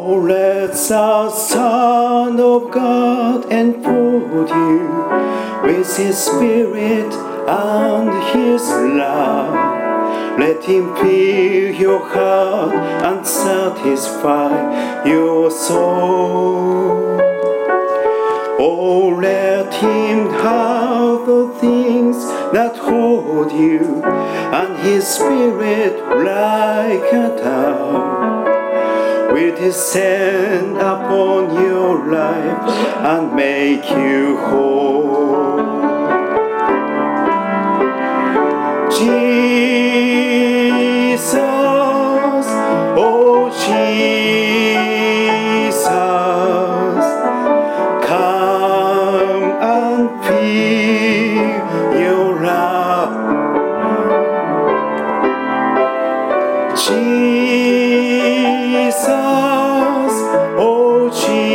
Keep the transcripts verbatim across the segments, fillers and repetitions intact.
Oh, let the Son of God enfold you with His Spirit and His love. Let Him fill your heart and satisfy your soul. Oh, let Him have the things that hold you, and His Spirit like a dove will descend upon your life and make you whole. Jesus, oh Jesus, come and feel your love. Jesus, oh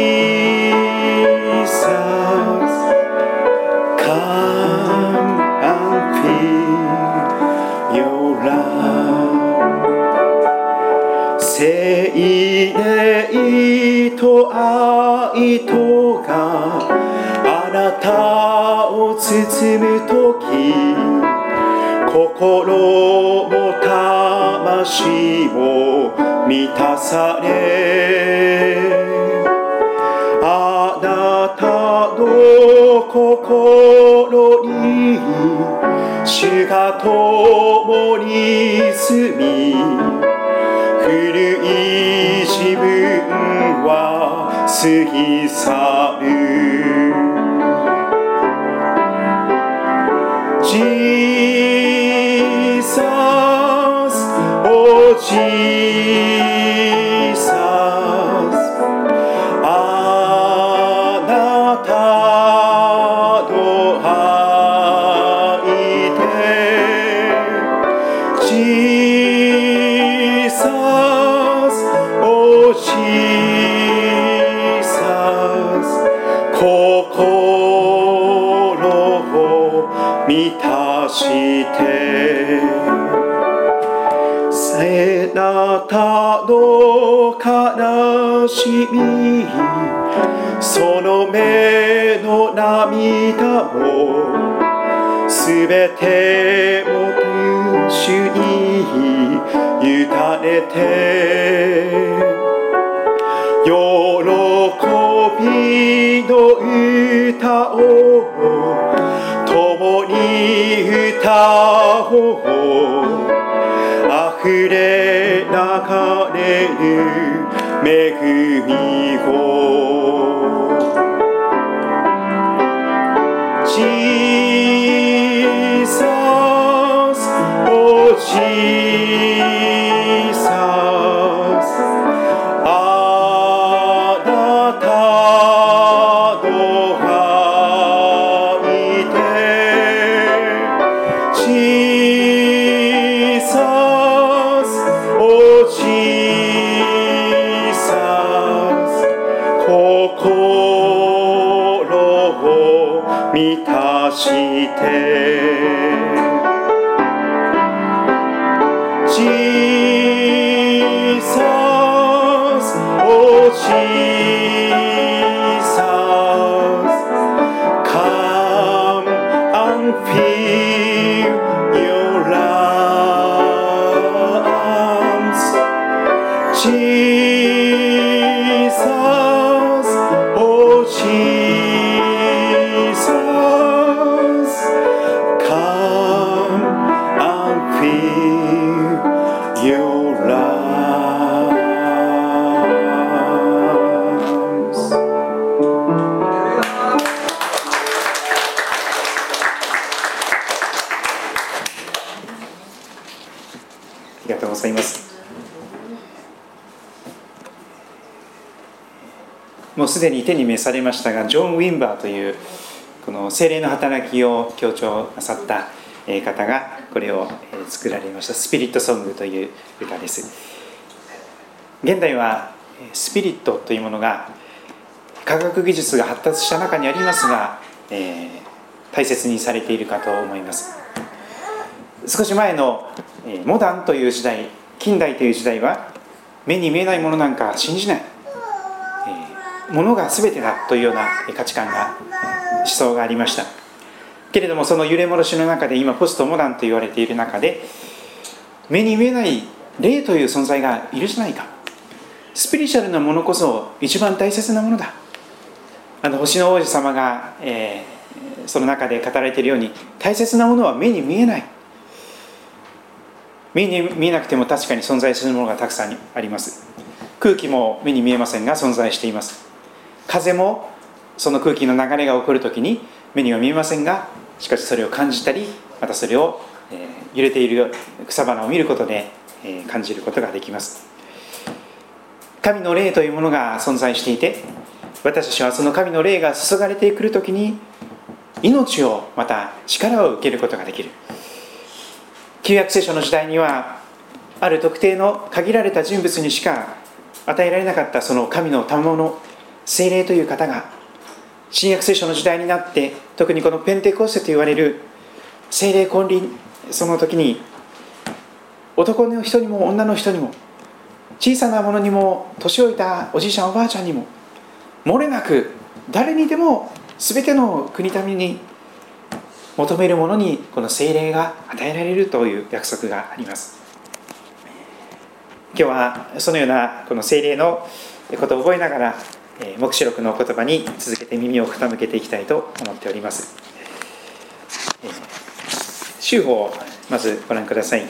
Jesus, come and feel your love. 聖霊と愛とがあなたを包むとき、心も魂も満たされ、あなたの心に主が共に住み、古い自分は過ぎ去る。Jesus, oh Jesus, あなたの愛で Jesus, oh Jesus, 心を満たして背なたの悲しみ、その目の涙もすべても主に委ねて、喜びの歌を共に歌おう。溢れ流れる恵みを Jesus, oh Jesus, あなたの愛で Jesus, oh Jesus, 心を満たしてJesus, oh Jesus, come and feel your arms. Jesus, oh Jesus, come and feel your arms. ありがとうございます。もうすでに手に召されましたが、ジョン・ウィンバーというこの聖霊の働きを強調なさった方がこれを作られましたスピリットソングという歌です。現代はスピリットというものが科学技術が発達した中にありますが、えー、大切にされているかと思います。少し前のモダンという時代、近代という時代は目に見えないものなんか信じない、 ものが全てだというような価値観が思想がありました。けれどもその揺れ戻しの中で今ポストモダンと言われている中で、目に見えない霊という存在がいるじゃないか、スピリチュアルなものこそ一番大切なものだ。あの星の王子様が、えー、その中で語られているように、大切なものは目に見えない。目に見えなくても確かに存在するものがたくさんあります。空気も目に見えませんが存在しています。風もその空気の流れが起こるときに目には見えませんが、しかしそれを感じたり、またそれを、えー、揺れている草花を見ることで、えー、感じることができます。神の霊というものが存在していて、私たちはその神の霊が注がれてくるときに命をまた力を受けることができる。旧約聖書の時代にはある特定の限られた人物にしか与えられなかったその神の賜物、聖霊という方が、新約聖書の時代になって、特にこのペンテコステと言われる聖霊降臨、その時に男の人にも女の人にも、小さなものにも年老いたおじいちゃんおばあちゃんにも、漏れなく誰にでも全ての国民に求めるものにこの聖霊が与えられるという約束があります。今日はそのようなこの聖霊のことを覚えながら、黙示録の言葉に続けて耳を傾けていきたいと思っております。週報をまずご覧ください。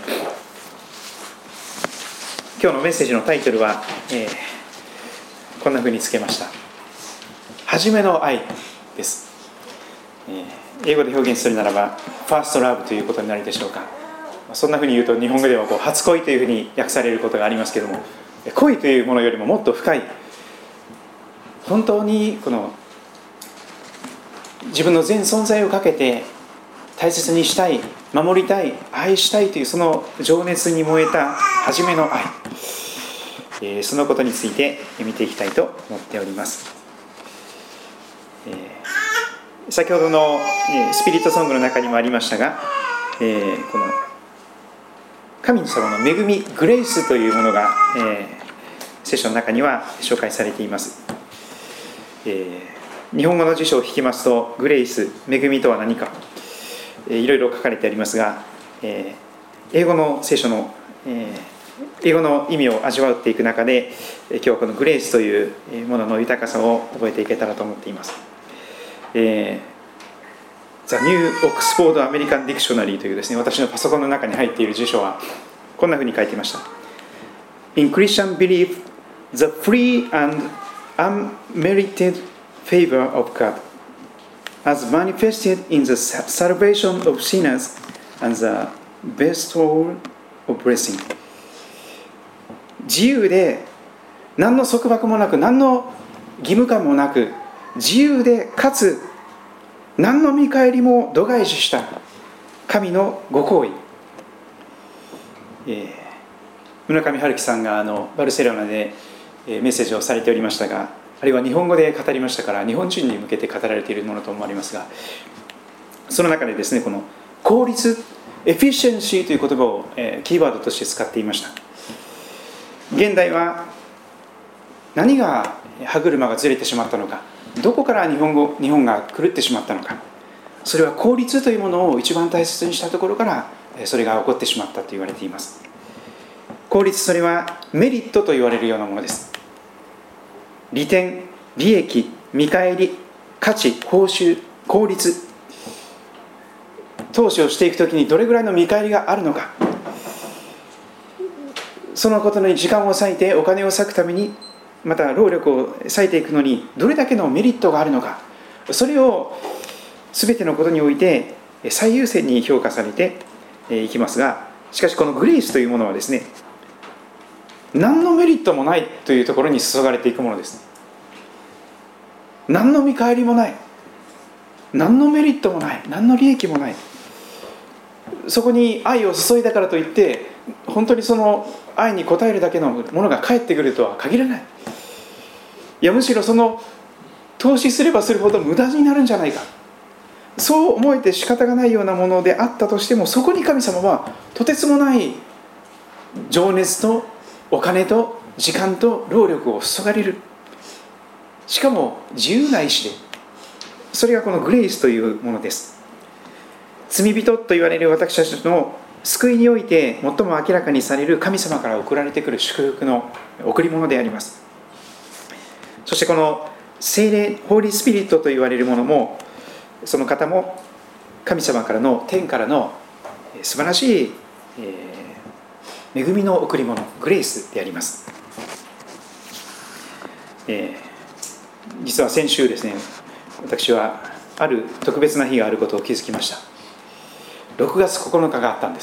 今日のメッセージのタイトルは、えー、こんなふうにつけました。初めの愛です。えー、英語で表現するならばファーストラブということになるでしょうか。そんなふうに言うと日本語ではこう初恋というふうに訳されることがありますけれども、恋というものよりももっと深い、本当にこの自分の全存在をかけて大切にしたい、守りたい、愛したいというその情熱に燃えた初めの愛、えー、そのことについて見ていきたいと思っております。えー、先ほどの、えー、スピリットソングの中にもありましたが、えー、この神様の恵み、グレイスというものが、えー、聖書の中には紹介されています。えー、日本語の辞書を引きますと、グレイス、恵みとは何か、えー、いろいろ書かれてありますが、えー、英語の聖書の、えー、英語の意味を味わっていく中で、今日はこのグレイスというものの豊かさを覚えていけたらと思っています。えー、The New Oxford American Dictionary というですね、私のパソコンの中に入っている辞書はこんなふうに書いていました。 In Christian belief, the free and unmerited favor of God as manifested in the salvation of sinners and the bestowal of blessing。 自由で何の束縛もなく、何の義務感もなく、自由でかつ何の見返りも度外視した神のご厚意、えー、村上春樹さんがあのバルセロナでメッセージをされておりましたが、あるいは日本語で語りましたから日本人に向けて語られているものと思われますが、その中でですね、この効率、エフィシェンシーという言葉を、えー、キーワードとして使っていました。現代は何が歯車がずれてしまったのか、どこから日本語、日本が狂ってしまったのか、それは効率というものを一番大切にしたところからそれが起こってしまったと言われています。効率、それはメリットと言われるようなものです。利点、利益、見返り、価値、報酬、効率、投資をしていくときにどれぐらいの見返りがあるのか、そのことに時間を割いてお金を割くために、また労力を割いていくのにどれだけのメリットがあるのか、それを全てのことにおいて最優先に評価されていきますが、しかしこのグレイスというものはですね、何のメリットもないというところに注がれていくものです。何の見返りもない、何のメリットもない、何の利益もない。そこに愛を注いだからといって本当にその愛に応えるだけのものが返ってくるとは限らない。いや、むしろその投資すればするほど無駄になるんじゃないか、そう思えて仕方がないようなものであったとしても、そこに神様はとてつもない情熱とお金と時間と労力を注がれる。 しかも自由な意志で、それがこのグレイスというものです。罪人と言われる私たちの救いにおいて最も明らかにされる神様から送られてくる祝福の贈り物であります。そしてこの聖霊、ホーリースピリットと言われるものも、その方も神様からの、天からの素晴らしい、えー、恵みの贈り物、グレイスであります。えー、実は先週ですね、私はある特別な日があることを気づきました。ろくがつここのかがあったんです。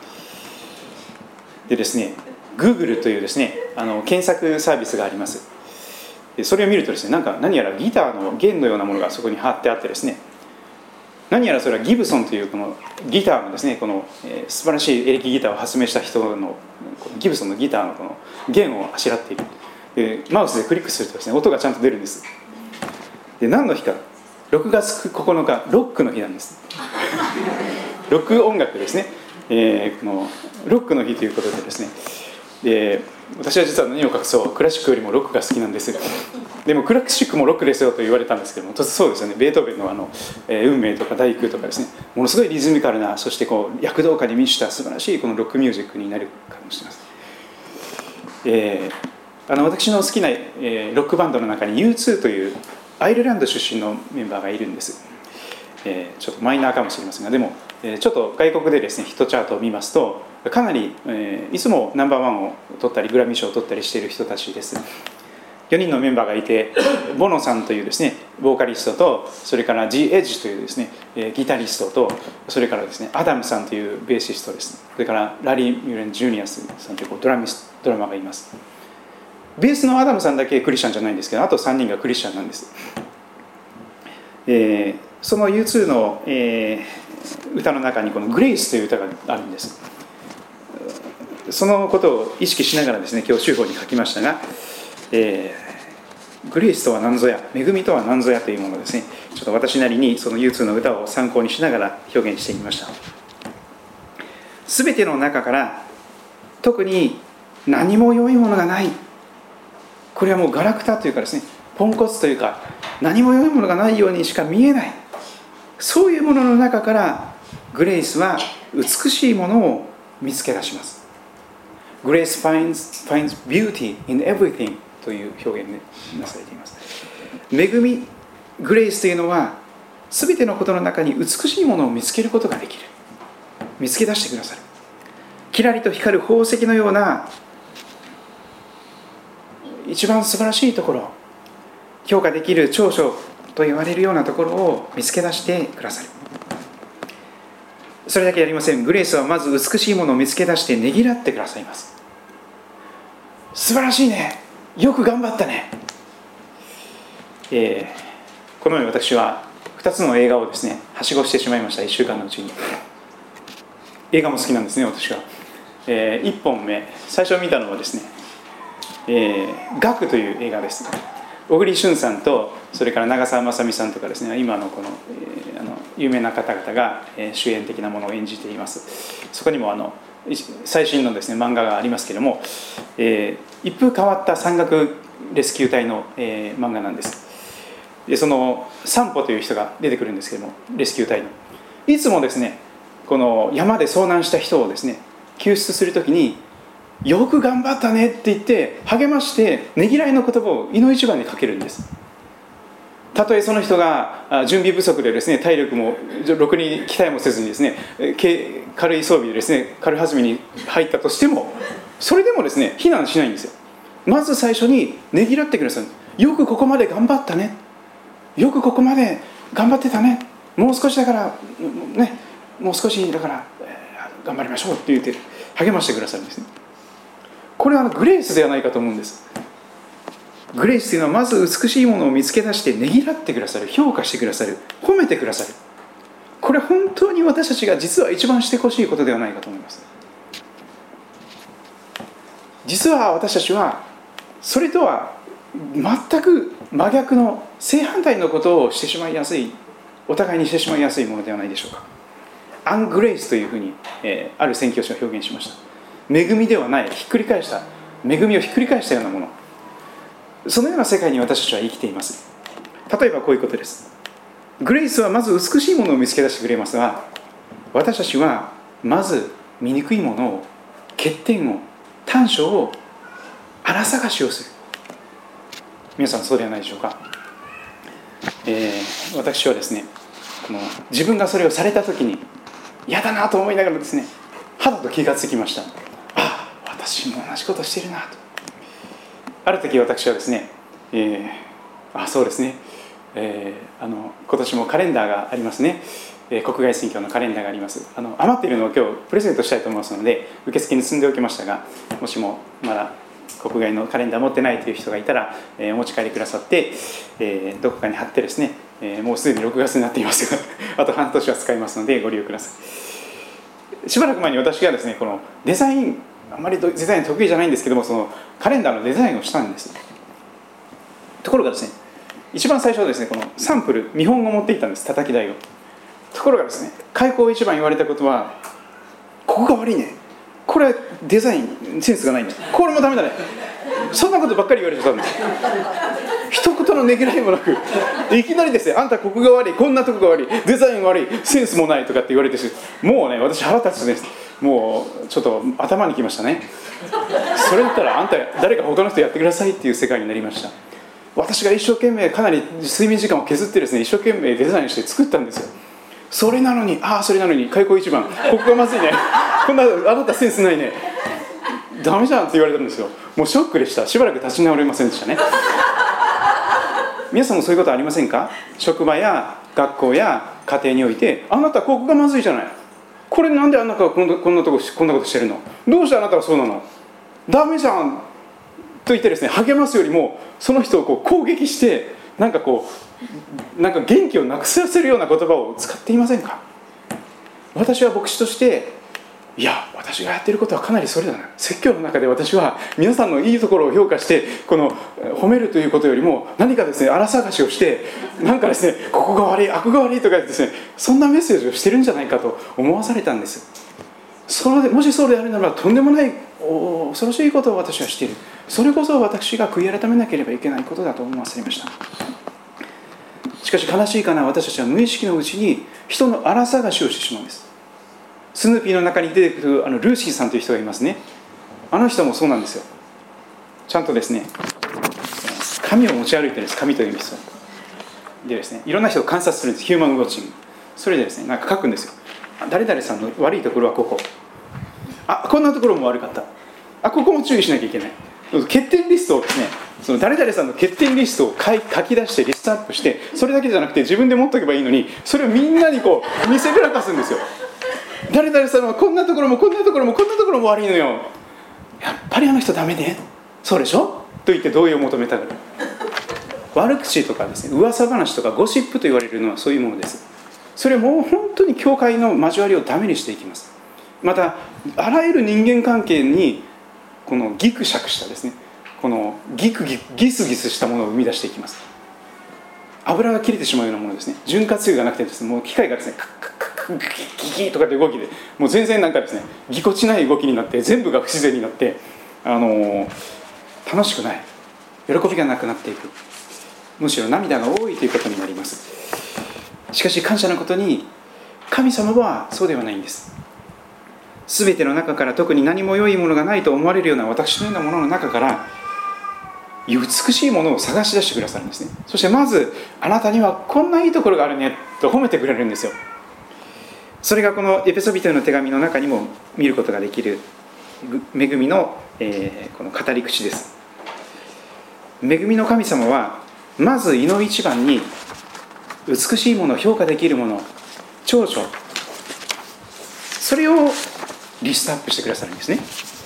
でですね、Google というですね、あの検索サービスがあります。でそれを見るとですね、なんか何やらギターの弦のようなものがそこに貼ってあってですね、何やらそれはギブソンというこのギターのですね、この、えー、素晴らしいエレキギターを発明した人のこのギブソンのギターのこの弦をあしらっている。でマウスでクリックするとですね、音がちゃんと出るんです。で何の日か、ろくがつここのか、ロックの日なんです。ロック音楽ですね、えー、このロックの日ということでですね、で私は実は何を隠そうクラシックよりもロックが好きなんです。でもクラシックもロックですよと言われたんですけども、そうですよね。ベートーベンのあの、えー、運命とか第九とかですね、ものすごいリズミカルな、そしてこう躍動感に満ちた素晴らしいこのロックミュージックになるかもしれません。えー、あの私の好きな、えー、ロックバンドの中に ユーツー というアイルランド出身のメンバーがいるんです。えー、ちょっとマイナーかもしれませんが、でも、えー、ちょっと外国でですねヒットチャートを見ますとかなり、えー、いつもナンバーワンを取ったりグラミー賞を取ったりしている人たちです。よにんのメンバーがいて、ボノさんというですねボーカリストと、それからジ・エッジというですね、えー、ギタリストと、それからですねアダムさんというベーシストです。それからラリー・ミューレン・ジュニアスさんというドラミスドラマーがいます。ベースのアダムさんだけクリスチャンじゃないんですけど、あとさんにんがクリスチャンなんです。えー、その ユーツー の、えー、歌の中にこのグレイスという歌があるんです。そのことを意識しながらですね今日週報に書きましたが、えー、グレイスとは何ぞや、恵みとは何ぞやというものをですね、ちょっと私なりにその ユーツー の歌を参考にしながら表現してみました。すべての中から特に何も良いものがない、これはもうガラクタというかですね、ポンコツというか何も良いものがないようにしか見えない、そういうものの中からグレイスは美しいものを見つけ出します。Grace finds, finds beauty in everything という表現でなされています。恵み、グレイスというのは全てのことの中に美しいものを見つけることができる、見つけ出してくださる。キラリと光る宝石のような一番素晴らしいところ、評価できる長所と言われるようなところを見つけ出してくださる。それだけでありません。グレイスはまず美しいものを見つけ出してねぎらってくださいます。素晴らしいね、よく頑張ったね。えー、このように私はふたつの映画をですねはしごしてしまいました。いっしゅうかんのうちに。映画も好きなんですね、私は。えー、いっぽんめ、最初見たのはですね、えー、ガクという映画です。小栗旬さんと、それから長澤まさみさんとかですね、今のこの、えー、あの有名な方々が、えー、主演的なものを演じています。そこにもあの最新のですね漫画がありますけれども、えー、一風変わった山岳レスキュー隊の、えー、漫画なんです。でそのサンポという人が出てくるんですけども、レスキュー隊のいつもですねこの山で遭難した人をですね救出するときに、よく頑張ったねって言って励ましてねぎらいの言葉をいの一番にかけるんです。たとえその人が準備不足でですね体力もろくに期待もせずにですね軽い装備でですね軽はずみに入ったとしても、それでもですね非難しないんですよ。まず最初にねぎらってください。よくここまで頑張ったね、よくここまで頑張ってたね、もう少しだからね、もう少しだから、えー、頑張りましょうって言って励ましてくださるんですね。これはグレイスではないかと思うんです。グレイスというのはまず美しいものを見つけ出してねぎらってくださる、評価してくださる、褒めてくださる。これ本当に私たちが実は一番してほしいことではないかと思います。実は私たちはそれとは全く真逆の正反対のことをしてしまいやすい、お互いにしてしまいやすいものではないでしょうか。アングレイスというふうに、えー、ある宣教師が表現しました。恵みではない、ひっくり返した、恵みをひっくり返したようなもの。 そのような世界に私たちは生きています。例えばこういうことです。グレイスはまず美しいものを見つけ出してくれますが、私たちはまず醜いものを、欠点を、短所を荒探しをする。皆さんそうではないでしょうか。えー、私はですね、この自分がそれをされた時に嫌だなと思いながらですね、肌と気がつきました。あ、私も同じことしてるなと。ある時私はですね、えー、あ、そうですね、えー、あの今年もカレンダーがありますね。えー、国外宣教のカレンダーがあります。あの余っているのを今日プレゼントしたいと思いますので、受付に積んでおきましたが、もしもまだ国外のカレンダー持ってないという人がいたら、えー、お持ち帰りくださって、えー、どこかに貼ってですね、えー、もうすでにろくがつになっていますがあと半年は使いますのでご利用ください。しばらく前に私がですね、このデザイン、あまりデザイン得意じゃないんですけども、そのカレンダーのデザインをしたんです。ところがですね、一番最初はですね、このサンプル見本を持っていったんです、叩き台を。ところがですね、開口一番言われたことは、ここが悪いね、これはデザインセンスがないね、これもダメだね、そんなことばっかり言われてたんです。一言のねぎらいもなく、いきなりですね、あんたここが悪い、こんなとこが悪い、デザイン悪い、センスもないとかって言われて、もうね、私腹立つです。もうちょっと頭にきましたね。それだったらあんた誰か他の人やってくださいっていう世界になりました。私が一生懸命かなり睡眠時間を削ってですね、一生懸命デザインして作ったんですよ。それなのに、ああそれなのに開口一番、ここがまずいね、こんなあなたセンスないね、ダメじゃんって言われたんですよ。もうショックでした。しばらく立ち直れませんでしたね。皆さんもそういうことありませんか？職場や学校や家庭において、あなたここがまずいじゃない、これなんであなたはこんな、こんなとここんなことしてるの、どうしてあなたはそうなの、ダメじゃんと言ってですね、励ますよりもその人をこう攻撃して、なんかこうなんか元気をなくさせるような言葉を使っていませんか？私は牧師として、いや私がやっていることはかなりそれだな、説教の中で私は皆さんのいいところを評価して、この褒めるということよりも何かですね、荒探しをして、なんかですね、ここが悪い、あこが悪いとかですね、そんなメッセージをしてるんじゃないかと思わされたんです。それでもしそうであるならば、とんでもない恐ろしいことを私はしている。それこそ私が悔い改めなければいけないことだと思わされました。しかし悲しいかな、私たちは無意識のうちに人の荒探しをしてしまうんです。スヌーピーの中に出てくるあのルーシーさんという人がいますね。あの人もそうなんですよ。ちゃんとですね、紙を持ち歩いてるんです。紙という人でですね、いろんな人を観察するんです。ヒューマンウォッチング。それでですね、なんか書くんですよ。誰々さんの悪いところはここ、あこんなところも悪かった、あここも注意しなきゃいけない。欠点リストをですね、その誰々さんの欠点リストを書き出してリストアップして、それだけじゃなくて自分で持っておけばいいのに、それをみんなにこう見せびらかすんですよ。誰々さんはこんなところもこんなところもこんなところも悪いのよ、やっぱりあの人ダメね、そうでしょと言って同意を求めたがる。悪口とかですね、噂話とかゴシップと言われるのはそういうものです。それはもう本当に教会の交わりをダメにしていきます。またあらゆる人間関係にこのギクシャクしたですね、このギクギクギスギスしたものを生み出していきます。油が切れてしまうようなものですね。潤滑油がなくてですね、もう機械がですねカッカッカッカッギギギとかって動きで、もう全然なんかですね、ぎこちない動きになって、全部が不自然になって、あのー、楽しくない、喜びがなくなっていく、むしろ涙が多いということになります。しかし感謝のことに、神様はそうではないんです。すべての中から、特に何も良いものがないと思われるような私のようなものの中から、美しいものを探し出してくださるんですね。そしてまず、あなたにはこんないいところがあるねと褒めてくれるんですよ。それがこのエペソビトへの手紙の中にも見ることができる恵みの、えー、この語り口です。恵みの神様はまず胃の一番に美しいもの、評価できるもの、長所、それをリストアップしてくださるんですね。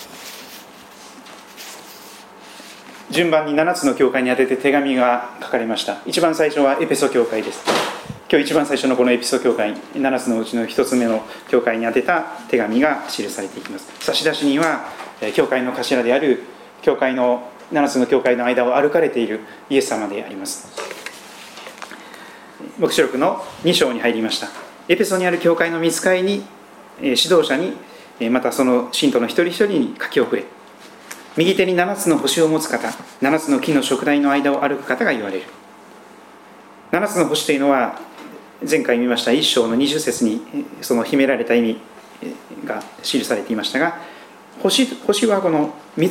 順番にななつの教会に宛てて手紙が書かれました。一番最初はエペソ教会です。今日一番最初のこのエペソ教会、ななつのうちのひとつめの教会に宛てた手紙が記されていきます。差出には教会の頭である、教会のななつの教会の間を歩かれているイエス様であります。黙示録のに章に入りました。エペソにある教会の御使いに、指導者に、またその信徒の一人一人に書き送れ。 右手に七つの星を持つ方、七つの木の燭台の間を歩く方が言われる。七つの星というのは、前回見ました一章の二十節にその秘められた意味が記されていましたが、星、星はこの御霊、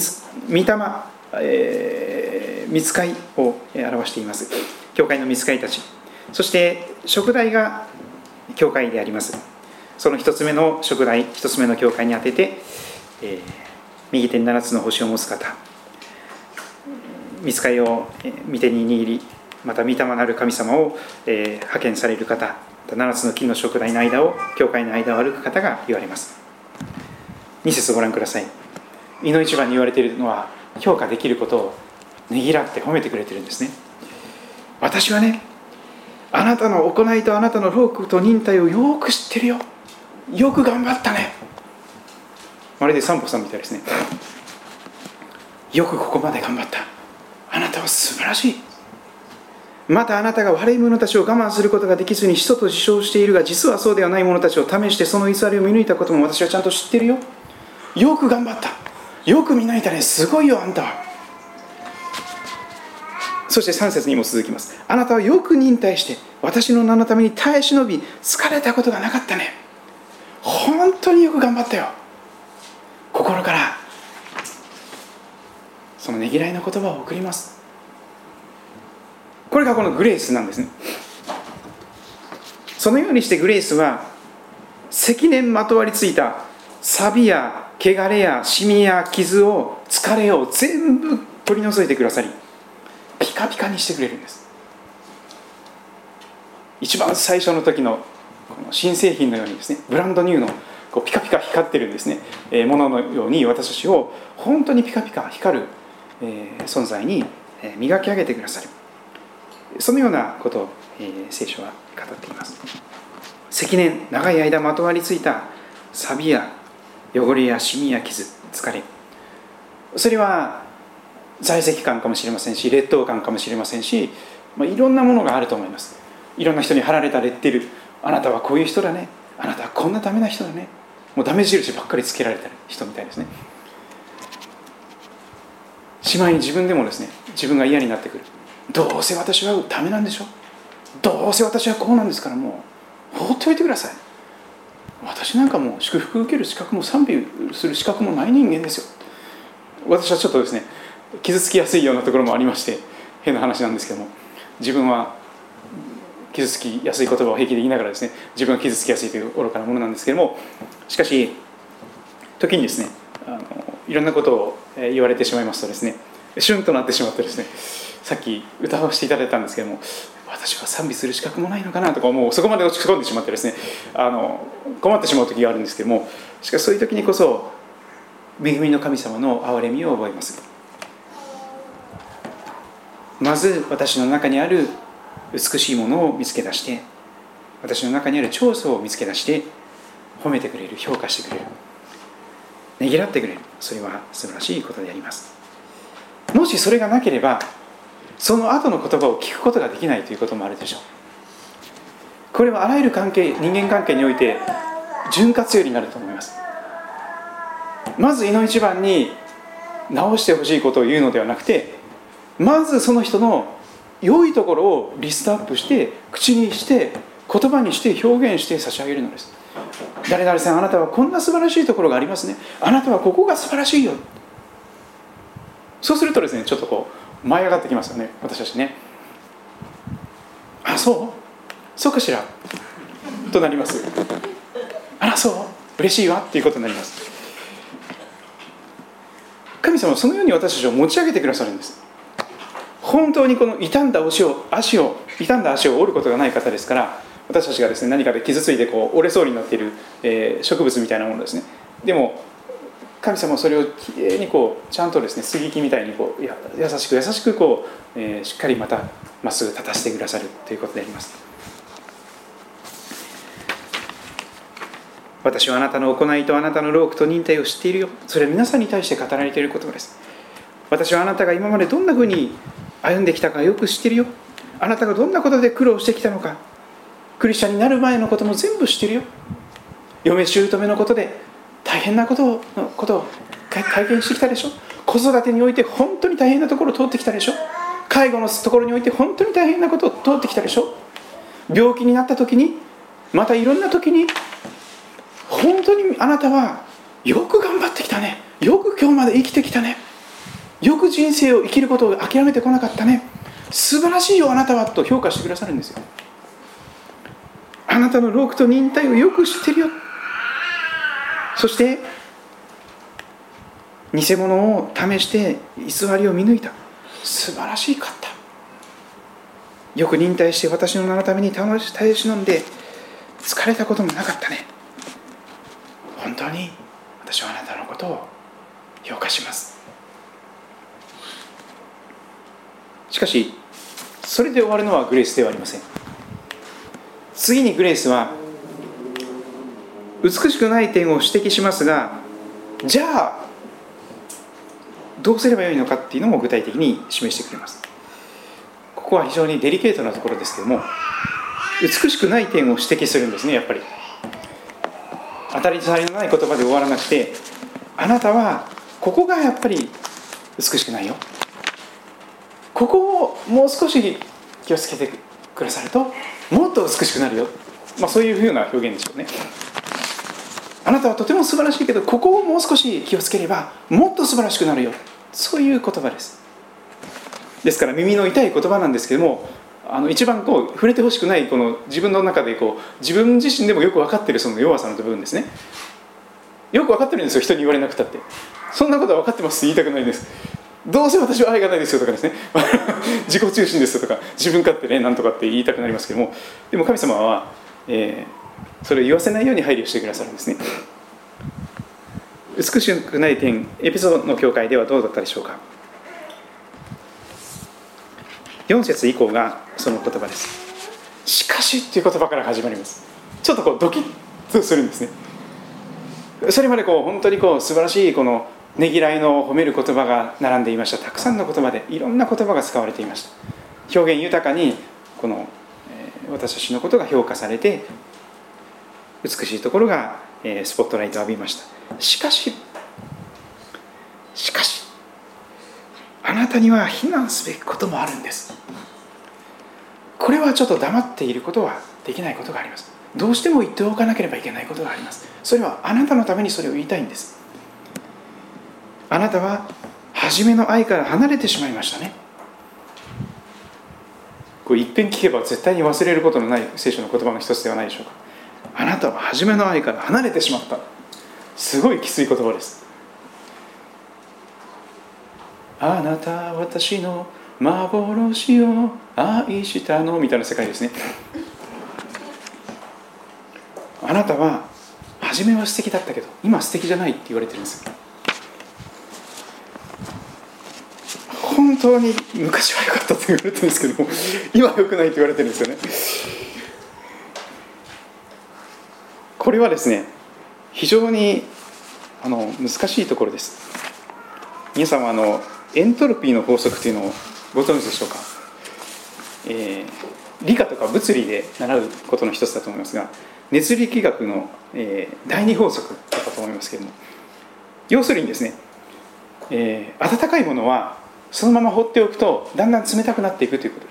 えー、御使いを表しています。教会の御使いたち。そして燭台が教会であります。その一つ目の燭台、一つ目の教会に当てて、えー、右手に七つの星を持つ方、御使いを御手に握り、また御霊なる神様を、えー、派遣される方、七つの木の燭台の間を、教会の間を歩く方が言われます。に節をご覧ください。いの一番に言われているのは、評価できることをねぎらって褒めてくれてるんですね。私はね、あなたの行いとあなたの労苦と忍耐をよく知ってるよ。よく頑張ったね。まるで散歩さんみたいですね。よくここまで頑張った。あなたは素晴らしい。またあなたが悪い者たちを我慢することができずに使徒と自称しているが、実はそうではない者たちを試してその偽りを見抜いたことも私はちゃんと知ってるよ。よく頑張った。よく見抜いたね。すごいよ、あんたは。そしてさん節にも続きます。あなたはよく忍耐して私の名のために耐え忍び、疲れたことがなかったね。本当によく頑張ったよ。心からそのねぎらいの言葉を送ります。これがこのグレースなんですね。そのようにしてグレースは積年まとわりついた錆や汚れやシミや傷を、疲れを全部取り除いてくださり、ピカピカにしてくれるんです。一番最初の時のこの新製品のようにですね、ブランドニューのこうピカピカ光ってるんですね、えー、もののように私たちを本当にピカピカ光る、えー、存在に磨き上げてくださる。そのようなことを、えー、聖書は語っています。積年長い間まとわりついた錆や汚れやシミや傷、疲れ、それは在籍感かもしれませんし、劣等感かもしれませんし、まあ、いろんなものがあると思います。いろんな人に貼られたレッテル、あなたはこういう人だね、あなたはこんなダメな人だね、もうダメ印ばっかりつけられた人みたいですね。しまいに自分でもですね、自分が嫌になってくる。どうせ私はダメなんでしょ、どうせ私はこうなんですから、もう放っておいてください。私なんかもう祝福受ける資格も賛美する資格もない人間ですよ。私はちょっとですね、傷つきやすいようなところもありまして、変な話なんですけども、自分は傷つきやすい言葉を平気で言いながらですね、自分が傷つきやすいという愚かなものなんですけども、しかし時にですね、あのいろんなことを言われてしまいますとですね、シュンとなってしまってですね、さっき歌わせていただいたんですけども、私は賛美する資格もないのかなとか、もうそこまで落ち込んでしまってですね、あの困ってしまう時があるんですけども、しかしそういう時にこそ恵みの神様の憐れみを覚えます。まず私の中にある美しいものを見つけ出して、私の中にある長所を見つけ出して褒めてくれる、評価してくれる、ねぎらってくれる、それは素晴らしいことであります。もしそれがなければ、その後の言葉を聞くことができないということもあるでしょう。これはあらゆる関係、人間関係において潤滑油になると思います。まずいの一番に直してほしいことを言うのではなくて、まずその人の良いところをリストアップして口にして言葉にして表現して差し上げるのです。誰々さん、あなたはこんな素晴らしいところがありますね、あなたはここが素晴らしいよ。そうするとですね、ちょっとこう舞い上がってきますよね、私たちね。あ、そうそうかしらとなります。あら、そう嬉しいわっていうことになります。神様はそのように私たちを持ち上げてくださるんです。本当にこの傷んだ足を足を傷んだ足を折ることがない方ですから、私たちがですね、何かで傷ついてこう折れそうになっている、えー、植物みたいなものですね。でも神様はそれをきれいにこうちゃんとですね、杉木みたいにこうや優しく優しくこう、えー、しっかりまたまっすぐ立たせてくださるということであります。私はあなたの行いとあなたの労苦と忍耐を知っているよ。それは皆さんに対して語られている言葉です。私はあなたが今までどんなふうに歩んできたかよく知っているよ。あなたがどんなことで苦労してきたのか、クリスチャンになる前のことも全部知っているよ。嫁姑のことで大変なことを、ことを体験してきたでしょ。 子育てにおいて本当に大変なところを通ってきたでしょ。介護のところにおいて本当に大変なことを通ってきたでしょ。病気になった時に、またいろんな時に、本当にあなたはよく頑張ってきたね、よく今日まで生きてきたね、よく人生を生きることを諦めてこなかったね、素晴らしいよあなたはと評価してくださるんですよ。あなたの労苦と忍耐をよく知ってるよ。そして偽物を試して偽りを見抜いた、素晴らしいかった、よく忍耐して私の名のために耐え忍んで疲れたこともなかったね。本当に私はあなたのことを評価します。しかしそれで終わるのはグレースではありません。次にグレースは美しくない点を指摘しますが、じゃあどうすればよいのかっていうのも具体的に示してくれます。ここは非常にデリケートなところですけれども、美しくない点を指摘するんですね。やっぱり当たり障りのない言葉で終わらなくて、あなたはここがやっぱり美しくないよ、ここをもう少し気をつけてくださるともっと美しくなるよ、まあ、そういうふうな表現でしょうね。あなたはとても素晴らしいけど、ここをもう少し気をつければもっと素晴らしくなるよ、そういう言葉です。ですから耳の痛い言葉なんですけども、あの一番こう触れてほしくない、この自分の中でこう自分自身でもよく分かっているその弱さの部分ですね。よく分かってるんですよ、人に言われなくたって。そんなことは分かってますって言いたくないです。どうせ私は愛がないですよとかですね自己中心ですよとか、自分勝手ねなんとかって言いたくなりますけども、でも神様は、えー、それを言わせないように配慮してくださるんですね。美しくない点、エペソの教会ではどうだったでしょうか。よん節以降がその言葉です。しかしっていう言葉から始まります。ちょっとこうドキッとするんですね。それまでこう本当にこう素晴らしいこのねぎらいの褒める言葉が並んでいました。たくさんの言葉でいろんな言葉が使われていました。表現豊かにこの、えー、私たちのことが評価されて、美しいところが、えー、スポットライトを浴びました。しかししかしあなたには非難すべきこともあるんです。これはちょっと黙っていることはできないことがあります。どうしても言っておかなければいけないことがあります。それはあなたのためにそれを言いたいんです。あなたは初めの愛から離れてしまいましたね。これ一遍聞けば絶対に忘れることのない聖書の言葉の一つではないでしょうか。あなたは初めの愛から離れてしまった。すごいきつい言葉です。あなたは私の幻を愛したのみたいな世界ですね。あなたは初めは素敵だったけど今素敵じゃないって言われてるんですよ。本当に昔は良かったと言われてるんですけども、今は良くないと言われてるんですよね。これはですね、非常にあの難しいところです。皆さんはあのエントロピーの法則というのをご存知でしょうか。えー、理科とか物理で習うことの一つだと思いますが、熱力学の、えー、第二法則だったと思いますけれども、要するにですね、えー、温かいものはそのまま放っておくとだんだん冷たくなっていくということです。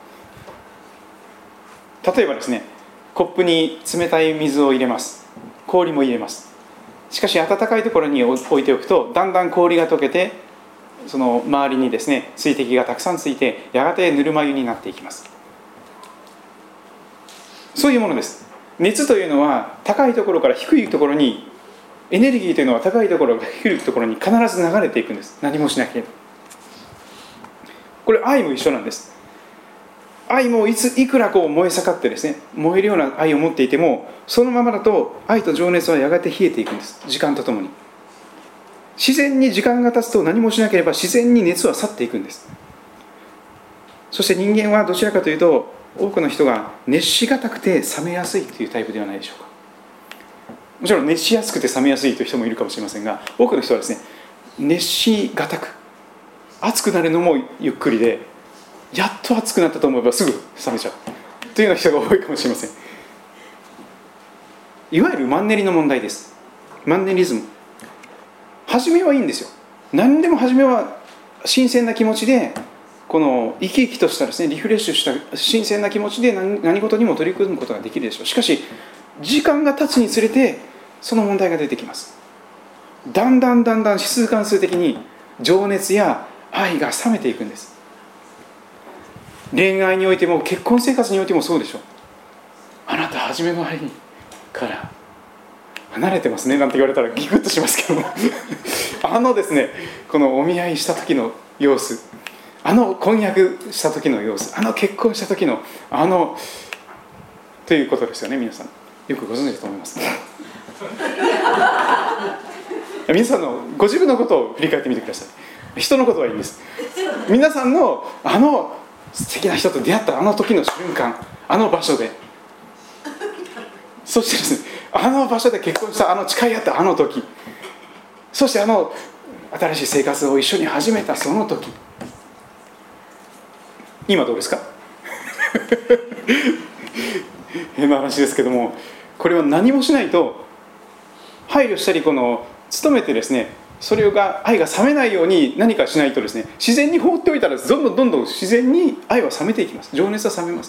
例えばですね、コップに冷たい水を入れます。氷も入れます。しかし温かいところに置いておくとだんだん氷が溶けて、その周りにですね水滴がたくさんついて、やがてぬるま湯になっていきます。そういうものです。熱というのは高いところから低いところに、エネルギーというのは高いところから低いところに必ず流れていくんです。何もしなければ。これ愛も一緒なんです。愛もいついくらこう燃え盛ってですね、燃えるような愛を持っていても、そのままだと愛と情熱はやがて冷えていくんです。時間とともに。自然に時間が経つと何もしなければ自然に熱は去っていくんです。そして人間はどちらかというと、多くの人が熱しがたくて冷めやすいというタイプではないでしょうか。もちろん熱しやすくて冷めやすいという人もいるかもしれませんが、多くの人はですね、熱しがたく、熱くなるのもゆっくりで、やっと熱くなったと思えばすぐ冷めちゃうというような人が多いかもしれません。いわゆるマンネリの問題です。マンネリズム。初めはいいんですよ。 何でも初めは新鮮な気持ちで、この生き生きとしたですね、リフレッシュした新鮮な気持ちで 何, 何事にも取り組むことができるでしょう。しかし時間が経つにつれてその問題が出てきます。だんだんだんだん指数関数的に情熱や愛が冷めていくんです。恋愛においても結婚生活においてもそうでしょう。あなた初めの愛から離れてますねなんて言われたらギクッとしますけどもあのですね、このお見合いした時の様子、あの婚約した時の様子、あの結婚した時のあのということですよね。皆さんよくご存知だと思います皆さんのご自分のことを振り返ってみてください。人のことはいいんです。皆さんのあの素敵な人と出会ったあの時の瞬間、あの場所で、そしてですね、あの場所で結婚したあの誓い合ったあの時、そしてあの新しい生活を一緒に始めたその時、今どうですか変な話ですけども、これは何もしないと、配慮したりこの努めてですね、それが愛が冷めないように何かしないとですね、自然に放っておいたらどんどんどんどん自然に愛は冷めていきます。情熱は冷めます。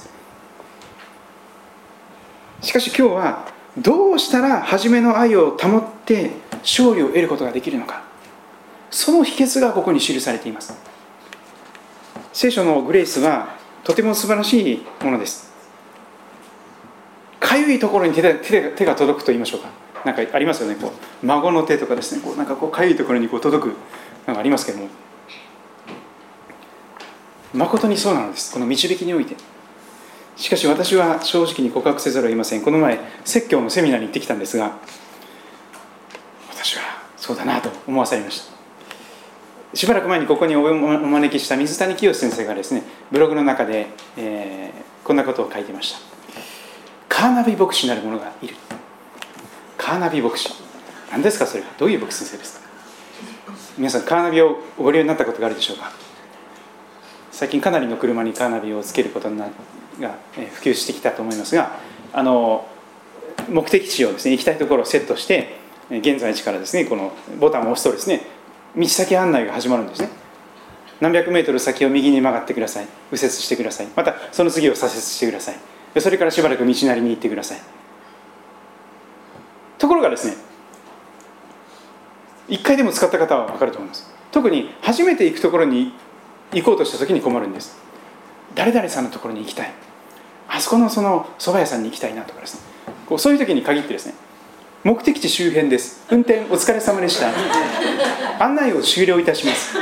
しかし今日はどうしたら初めの愛を保って勝利を得ることができるのか、その秘訣がここに記されています。聖書のグレイスはとても素晴らしいものです。かゆいところに 手, で 手, 手が届くと言いましょうか、なんかありますよね。こう孫の手とかですね、こうなんかこうかゆいところにこう届くなんかありますけども、誠にそうなのです。この導きにおいて。しかし私は正直に告白せざるを得ません。この前説教のセミナーに行ってきたんですが、私はそうだなと思わされました。しばらく前にここにお招きした水谷清先生がですね、ブログの中で、えー、こんなことを書いていました。カーナビ牧師なる者がいる。カーナビ牧師、何ですかそれは。どういう牧師先生ですか。皆さんカーナビをご利用になったことがあるでしょうか。最近かなりの車にカーナビをつけることが普及してきたと思いますが、あの目的地をですね、行きたいところをセットして、現在地からですね、このボタンを押すとですね、道先案内が始まるんですね。何百メートル先を右に曲がってください、右折してください、またその次を左折してください、それからしばらく道なりに行ってください。ところがですね、一回でも使った方は分かると思います。特に初めて行くところに行こうとした時に困るんです。誰々さんのところに行きたい、あそこのその蕎麦屋さんに行きたいなとかですね、こうそういう時に限ってですね、目的地周辺です、運転お疲れ様でした、案内を終了いたします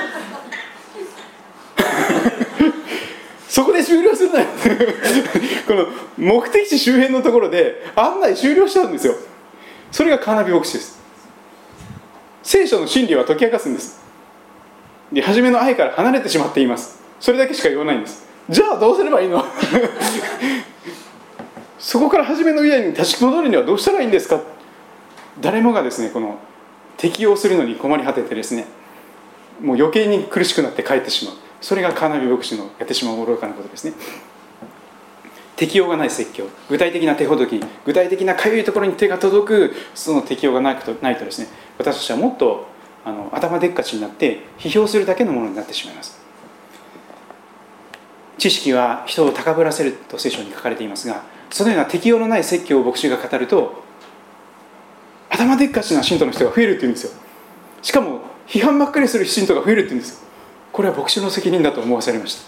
そこで終了するなよこの目的地周辺のところで案内終了しちゃうんですよ。それがカーナビ牧師です。聖書の真理は解き明かすんです。で、初めの愛から離れてしまっています。それだけしか言わないんです。じゃあどうすればいいのそこから初めの家に立ち戻るにはどうしたらいいんですか。誰もがですね、この適応するのに困り果ててですね、もう余計に苦しくなって帰ってしまう。それがカーナビ牧師のやってしまう愚かなことですね。適応がない説教、具体的な手ほどき、具体的なかゆいところに手が届く、その適応がないと、ないとですね、私たちはもっとあの頭でっかちになって批評するだけのものになってしまいます。知識は人を高ぶらせると聖書に書かれていますが、そのような適応のない説教を牧師が語ると、頭でっかちな信徒の人が増えるっていうんですよ。しかも批判ばっかりする信徒が増えるっていうんですよ。これは牧師の責任だと思わされました。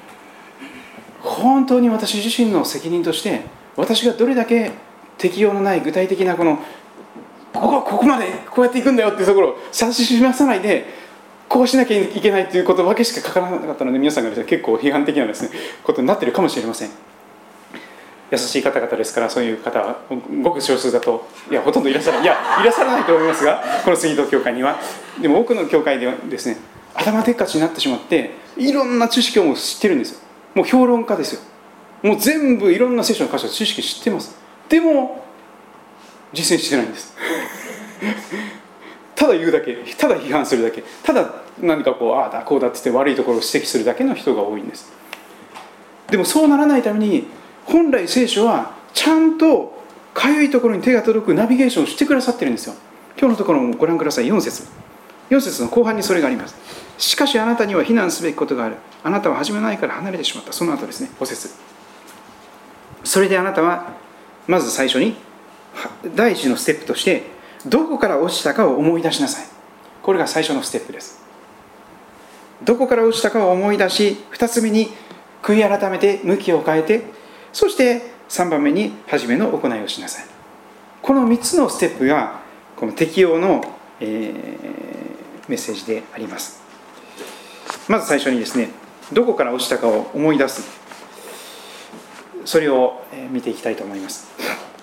本当に私自身の責任として、私がどれだけ適応のない具体的なこのここここまでこうやっていくんだよっていうところを指し示さないで、こうしなきゃいけないということだけしか書かなかったので、皆さんがですね、結構批判的なですね、ことになっているかもしれません。優しい方々ですから、そういう方はごく少数だと、いやほとんどいらっしゃらない、いやいらっしゃらないと思いますが、この杉戸教会には。でも多くの教会ではですね、頭でっかちになってしまって、いろんな知識をもう知ってるんですよ。もう評論家ですよ。もう全部いろんな聖書の箇所知識知ってます。でも実践してないんですただ言うだけ、ただ批判するだけ、ただ何かこうああだこうだって言って悪いところを指摘するだけの人が多いんです。でもそうならないために、本来聖書はちゃんとかゆいところに手が届くナビゲーションをしてくださってるんですよ。今日のところもご覧ください。よん節、 よん節の後半にそれがあります。しかしあなたには非難すべきことがある。あなたは初めないから離れてしまった。その後ですね、ご節。それであなたはまず最初に第一のステップとしてどこから落ちたかを思い出しなさい。これが最初のステップです。どこから落ちたかを思い出し、二つ目に悔い改めて向きを変えて、そして三番目に初めの行いをしなさい。この三つのステップがこの適用の、えー、メッセージであります。まず最初にですね、どこから落ちたかを思い出す、それを見ていきたいと思います。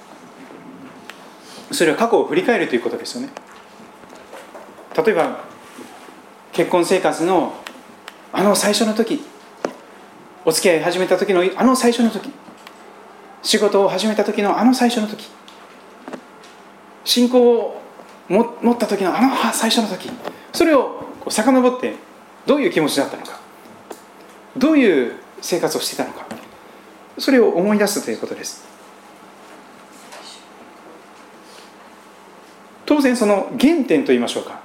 それは過去を振り返るということですよね。例えば結婚生活のあの最初の時、お付き合い始めた時のあの最初の時、仕事を始めた時のあの最初の時、信仰を持った時のあの最初の時、それを遡ってどういう気持ちだったのか、どういう生活をしていたのか、それを思い出すということです。当然その原点といいましょうか、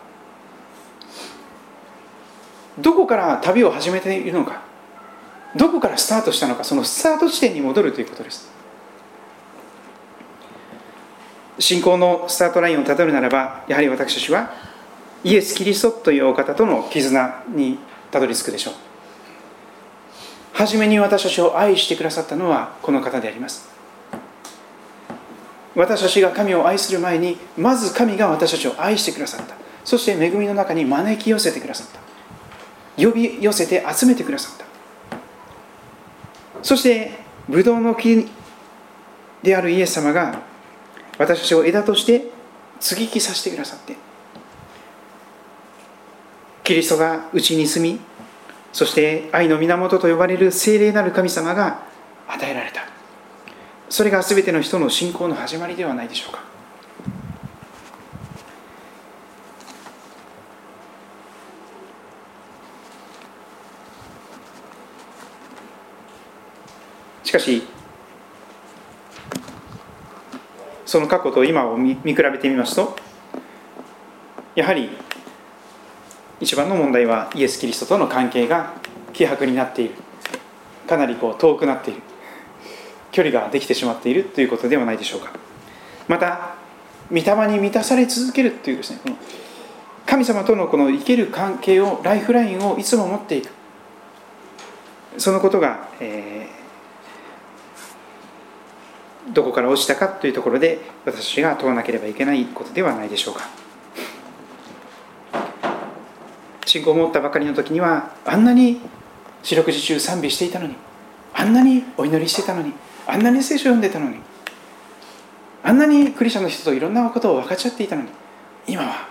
どこから旅を始めているのか、どこからスタートしたのか、そのスタート地点に戻るということです。信仰のスタートラインをたどるならば、やはり私たちはイエス・キリストというお方との絆にたどり着くでしょう。初めに私たちを愛してくださったのはこの方であります。私たちが神を愛する前に、まず神が私たちを愛してくださった。そして恵みの中に招き寄せてくださった。呼び寄せて集めてくださった。そしてブドウの木であるイエス様が私たちを枝として接ぎ木させてくださって、キリストがうちに住み、そして愛の源と呼ばれる聖霊なる神様が与えられた。それが全ての人の信仰の始まりではないでしょうか。しかしその過去と今を見比べてみますと、やはり一番の問題はイエス・キリストとの関係が希薄になっている、かなりこう遠くなっている、距離ができてしまっているということではないでしょうか。また御霊に満たされ続けるというですね、この神様とのこの生ける関係を、ライフラインをいつも持っていく、そのことが、えーどこから落ちたかというところで私たちが問わなければいけないことではないでしょうか。信仰を持ったばかりの時にはあんなに四六時中賛美していたのに、あんなにお祈りしていたのに、あんなに聖書を読んでいたのに、あんなにクリスチャンの人といろんなことを分かち合っていたのに、今は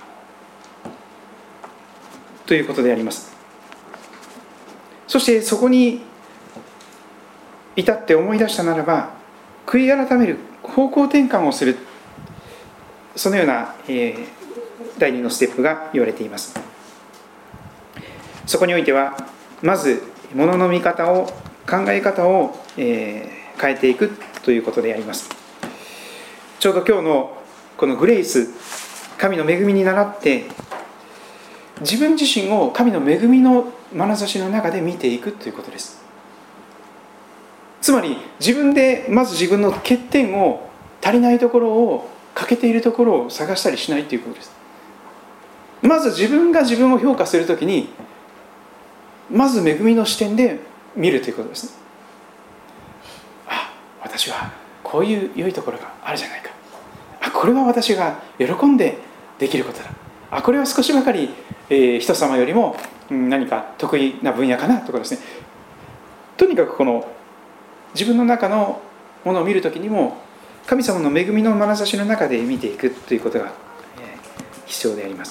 ということであります。そしてそこに至って思い出したならば、悔い改める、方向転換をする、そのような、えー、第二のステップが言われています。そこにおいてはまず物の見方を、考え方を、えー、変えていくということであります。ちょうど今日のこのグレイス、神の恵みに倣って自分自身を神の恵みの眼差しの中で見ていくということです。つまり自分でまず自分の欠点を、足りないところを、欠けているところを探したりしないということです。まず自分が自分を評価するときに、まず恵みの視点で見るということですね。あ、私はこういう良いところがあるじゃないか。あ、これは私が喜んでできることだ。あ、これは少しばかり、えー、人様よりも何か得意な分野かなとかですね。とにかくこの自分の中のものを見るときにも、神様の恵みの眼差しの中で見ていくということが必要であります。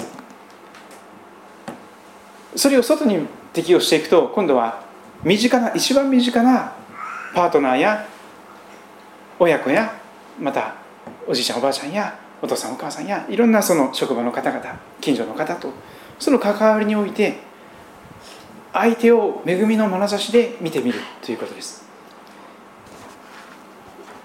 それを外に適用していくと、今度は身近な、一番身近なパートナーや親子や、またおじいちゃんおばあちゃんやお父さんお母さんや、いろんなその職場の方々、近所の方とその関わりにおいて、相手を恵みの眼差しで見てみるということです。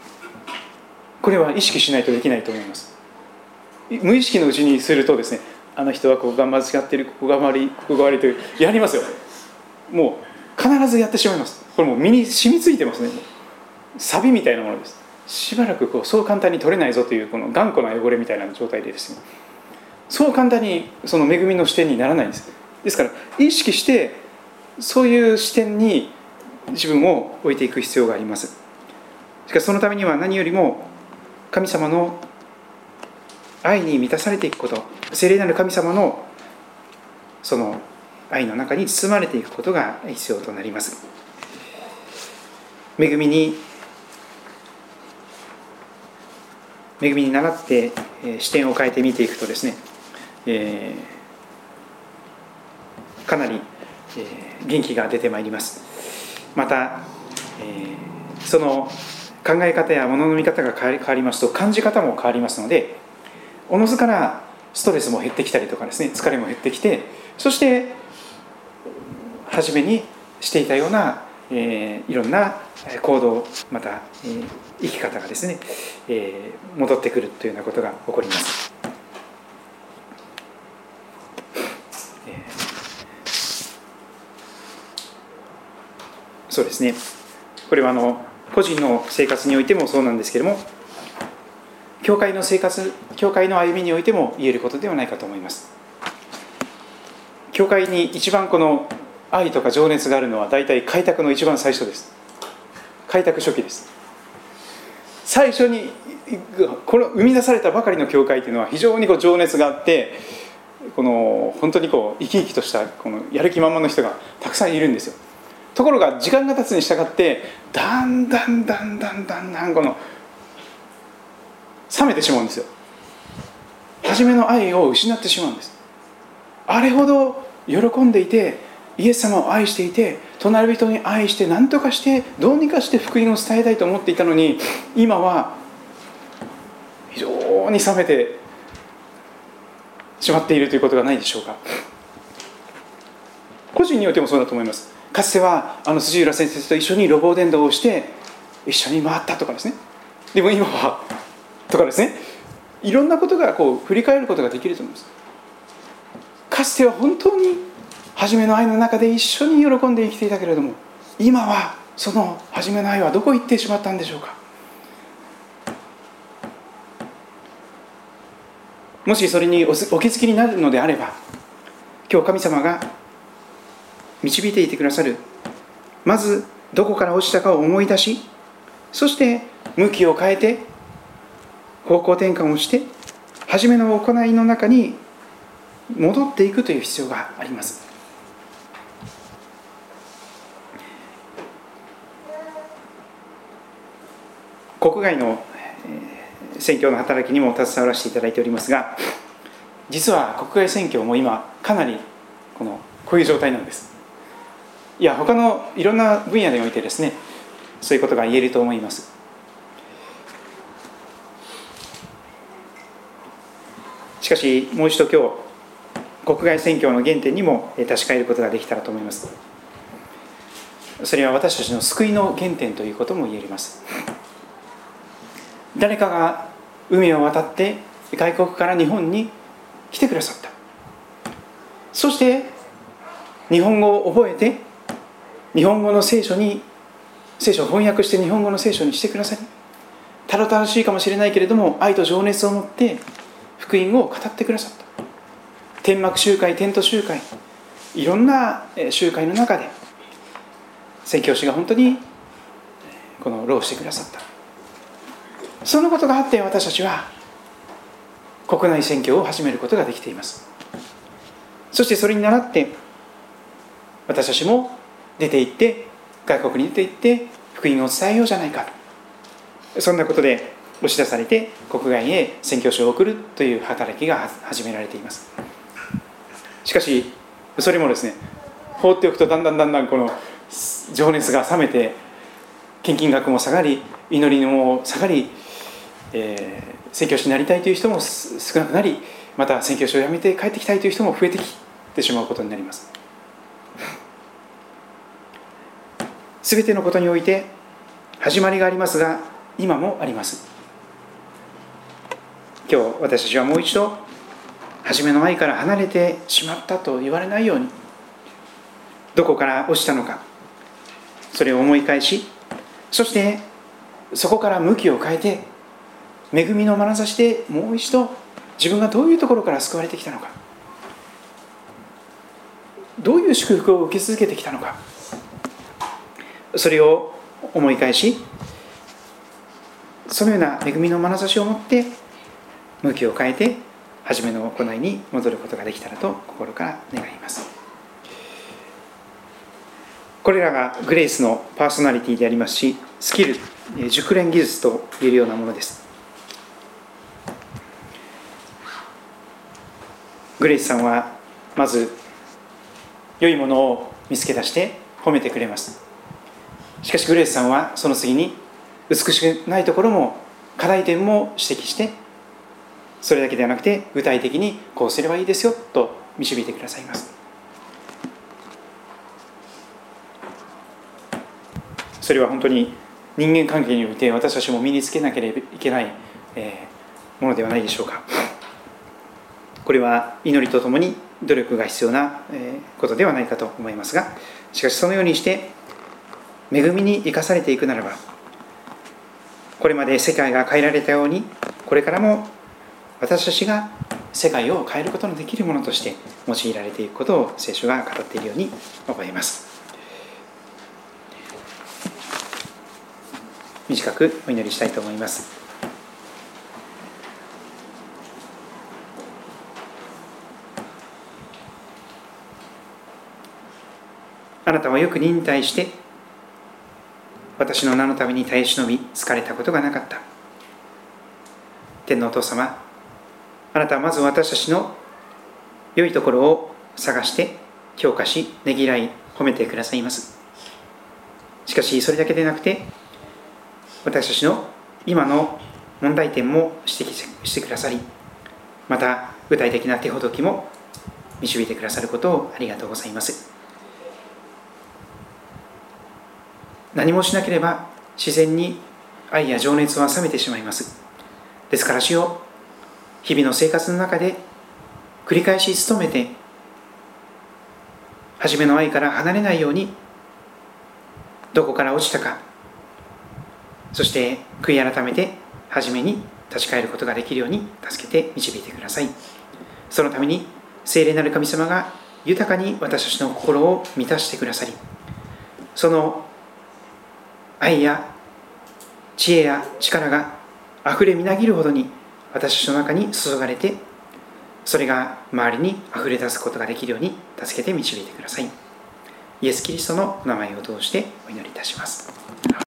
これは意識しないとできないと思います。無意識のうちにするとですね、 あの人はここが間違ってる、ここが悪い、ここが悪いとやりますよ。もう必ずやってしまいます。これもう身に染みついてますね。サビみたいなものです。しばらくこうそう簡単に取れないぞというこの頑固な汚れみたいな状態でですね、そう簡単にその恵みの視点にならないんです。ですから意識してそういう視点に自分を置いていく必要があります。しかしそのためには何よりも神様の愛に満たされていくこと、聖霊なる神様のその愛の中に包まれていくことが必要となります。恵みに恵みに倣って、えー、視点を変えて見ていくとですね、えー、かなり、えー、元気が出てまいります。また、えー、その考え方や物の見方が変わりますと感じ方も変わりますので、おのずからストレスも減ってきたりとかですね、疲れも減ってきて、そして初めにしていたような、えー、いろんな行動、また、えー、生き方がですね、えー、戻ってくるというようなことが起こります。えー、そうですね、これはあの個人の生活においてもそうなんですけれども、教会の生活、教会の歩みにおいても言えることではないかと思います。教会に一番この愛とか情熱があるのは大体開拓の一番最初です。開拓初期です。最初にこの生み出されたばかりの教会というのは非常にこう情熱があって、この本当にこう生き生きとしたこのやる気満々の人がたくさんいるんですよ。ところが時間が経つに従ってだんだんだんだんだんだんこの冷めてしまうんですよ。初めの愛を失ってしまうんです。あれほど喜んでいて、イエス様を愛していて、隣人に愛して何とかしてどうにかして福音を伝えたいと思っていたのに、今は非常に冷めてしまっているということがないでしょうか。個人においてもそうだと思います。かつてはあの辻浦先生と一緒に路傍伝道をして一緒に回ったとかですね、でも今はとかですね、いろんなことがこう振り返ることができると思います。かつては本当に初めの愛の中で一緒に喜んで生きていたけれども、今はその初めの愛はどこへ行ってしまったんでしょうか。もしそれにお気づきになるのであれば、今日神様が導いていてくださる、まずどこから落ちたかを思い出し、そして向きを変えて方向転換をして初めの行いの中に戻っていくという必要があります。国外の宣教の働きにも携わらせていただいておりますが、実は国外宣教も今かなりこのこういう状態なんです。いや他のいろんな分野においてですね、そういうことが言えると思います。しかしもう一度今日国外宣教の原点にも確かめることができたらと思います。それは私たちの救いの原点ということも言えます。誰かが海を渡って外国から日本に来てくださった。そして日本語を覚えて日本語の聖書に聖書を翻訳して日本語の聖書にしてくださり、たどたどしいかもしれないけれども愛と情熱を持って福音を語ってくださった。天幕集会、テント集会、いろんな集会の中で宣教師が本当にこの労してくださった。そのことがあって私たちは国内宣教を始めることができています。そしてそれに倣って私たちも出て行って外国に出て行って福音を伝えようじゃないか、そんなことで押し出されて国外へ宣教師を送るという働きが始められています。しかしそれもですね、放っておくとだんだんだんだんこの情熱が冷めて献金額も下がり、祈りも下がり、えー、宣教師になりたいという人も少なくなり、また宣教師を辞めて帰ってきたいという人も増えてきてしまうことになります。すべてのことにおいて始まりがありますが今もあります。今日私たちはもう一度初めの愛から離れてしまったと言われないように、どこから落ちたのか、それを思い返し、そしてそこから向きを変えて、恵みの眼差しでもう一度自分がどういうところから救われてきたのか、どういう祝福を受け続けてきたのか、それを思い返し、そのような恵みの眼差しを持って向きを変えて初めの行いに戻ることができたらと心から願います。これらがグレイスのパーソナリティでありますし、スキル、熟練技術といえるようなものです。グレイスさんはまず良いものを見つけ出して褒めてくれます。しかしグレイスさんはその次に美しくないところも課題点も指摘して、それだけではなくて具体的にこうすればいいですよと導いてくださいます。それは本当に人間関係において私たちも身につけなければいけない、えー、ものではないでしょうか。これは祈りとともに努力が必要なことではないかと思いますが、しかしそのようにして恵みに生かされていくならば、これまで世界が変えられたように、これからも私たちが世界を変えることのできるものとして用いられていくことを聖書が語っているように思います。短くお祈りしたいと思います。あなたはよく忍耐して私の名のために耐え忍び疲れたことがなかった。天のお父様、あなたはまず私たちの良いところを探して評価しねぎらい褒めてくださいます。しかしそれだけでなくて、私たちの今の問題点も指摘してくださり、また具体的な手ほどきも導いてくださることをありがとうございます。何もしなければ自然に愛や情熱は冷めてしまいます。ですから主よ、日々の生活の中で繰り返し努めて、初めの愛から離れないように、どこから落ちたか、そして悔い改めて初めに立ち返ることができるように助けて導いてください。そのために聖霊なる神様が豊かに私たちの心を満たしてくださり、その愛や知恵や力があふれみなぎるほどに私たちの中に注がれて、それが周りにあふれ出すことができるように助けて導いてください。イエス・キリストの名前を通してお祈りいたします。